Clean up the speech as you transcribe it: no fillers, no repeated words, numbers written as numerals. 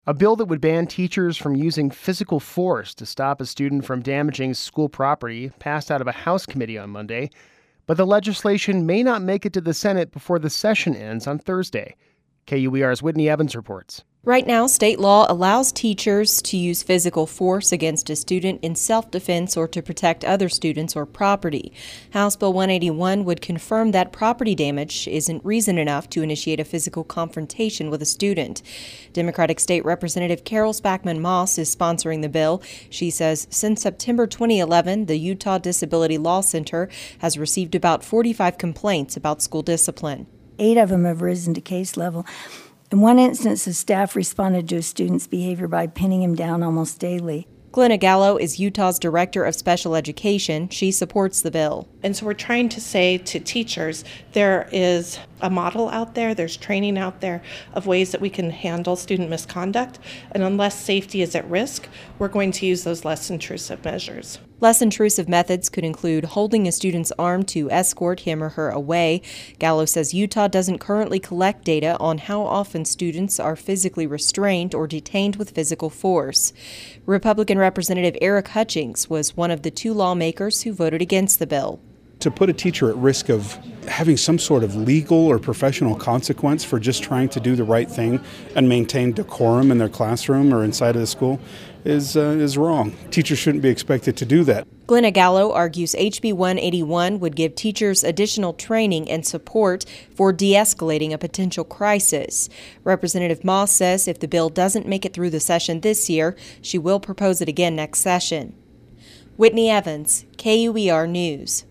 A bill that would ban teachers from using physical force to stop a student from damaging school property passed out of a House committee on Monday, but the legislation may not make it to the Senate before the session ends on Thursday. KUER's Whitney Evans reports. Right now, state law allows teachers to use physical force against a student in self-defense or to protect other students or property. House Bill 181 would confirm that property damage isn't reason enough to initiate a physical confrontation with a student. Democratic State Representative Carol Spackman Moss is sponsoring the bill. She says since September 2011, the Utah Disability Law Center has received about 45 complaints about school discipline. 8 of them have risen to case level. In one instance, the staff responded to a student's behavior by pinning him down almost daily. Glenna Gallo is Utah's Director of Special Education. She supports the bill. And so we're trying to say to teachers, there is a model out there, there's training out there of ways that we can handle student misconduct. And unless safety is at risk, we're going to use those less intrusive measures. Less intrusive methods could include holding a student's arm to escort him or her away. Gallo says Utah doesn't currently collect data on how often students are physically restrained or detained with physical force. Republican Representative Eric Hutchings was one of the 2 lawmakers who voted against the bill. To put a teacher at risk of having some sort of legal or professional consequence for just trying to do the right thing and maintain decorum in their classroom or inside of the school is wrong. Teachers shouldn't be expected to do that. Glenna Gallo argues HB 181 would give teachers additional training and support for de-escalating a potential crisis. Representative Moss says if the bill doesn't make it through the session this year, she will propose it again next session. Whitney Evans, KUER News.